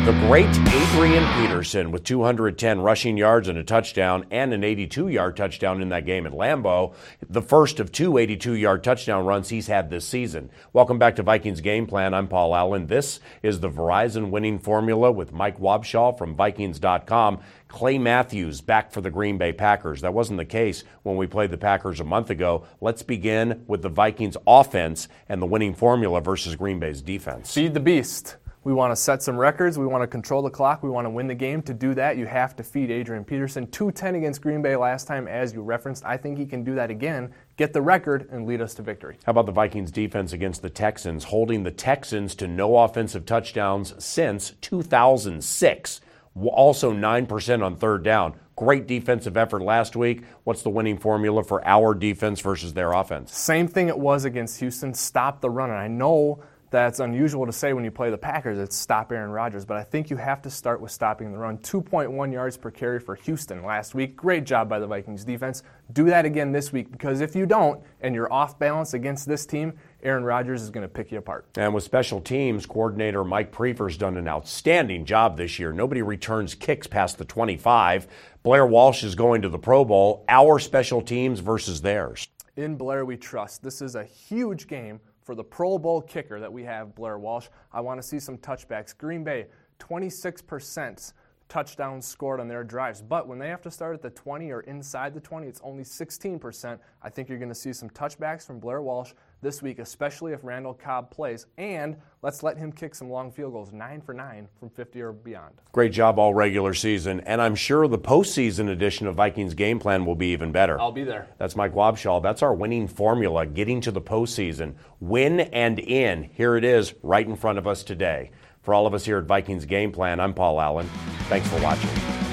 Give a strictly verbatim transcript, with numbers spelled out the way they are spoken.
The great Adrian Peterson with two hundred ten rushing yards and a touchdown and an eighty-two-yard touchdown in that game at Lambeau. The first of two eighty-two-yard touchdown runs he's had this season. Welcome back to Vikings Game Plan. I'm Paul Allen. This is the Verizon winning formula with Mike Wobschall from Vikings dot com. Clay Matthews back for the Green Bay Packers. That wasn't the case when we played the Packers a month ago. Let's begin with the Vikings offense and the winning formula versus Green Bay's defense. Feed the beast. We want to set some records. We want to control the clock. We want to win the game. To do that, you have to feed Adrian Peterson. two ten against Green Bay last time, as you referenced. I think he can do that again, get the record, and lead us to victory. How about the Vikings defense against the Texans, holding the Texans to no offensive touchdowns since two thousand six? Also nine percent on third down. Great defensive effort last week. What's the winning formula for our defense versus their offense? Same thing it was against Houston. Stop the run. And I know that's unusual to say when you play the Packers. It's stop Aaron Rodgers. But I think you have to start with stopping the run. two point one yards per carry for Houston last week. Great job by the Vikings defense. Do that again this week, because if you don't and you're off balance against this team, Aaron Rodgers is going to pick you apart. And with special teams, coordinator Mike Priefer's done an outstanding job this year. Nobody returns kicks past the twenty-five. Blair Walsh is going to the Pro Bowl. Our special teams versus theirs. In Blair we trust. This is a huge game for the Pro Bowl kicker that we have, Blair Walsh. I want to see some touchbacks. Green Bay, twenty-six percent touchdowns scored on their drives. But when they have to start at the twenty or inside the twenty, it's only sixteen percent. I think you're going to see some touchbacks from Blair Walsh this week, especially if Randall Cobb plays. And let's let him kick some long field goals, nine for nine from fifty or beyond. Great job all regular season. And I'm sure the postseason edition of Vikings Game Plan will be even better. I'll be there. That's Mike Wobschall. That's our winning formula, getting to the postseason. Win and in. Here it is right in front of us today. For all of us here at Vikings Game Plan, I'm Paul Allen. Thanks for watching.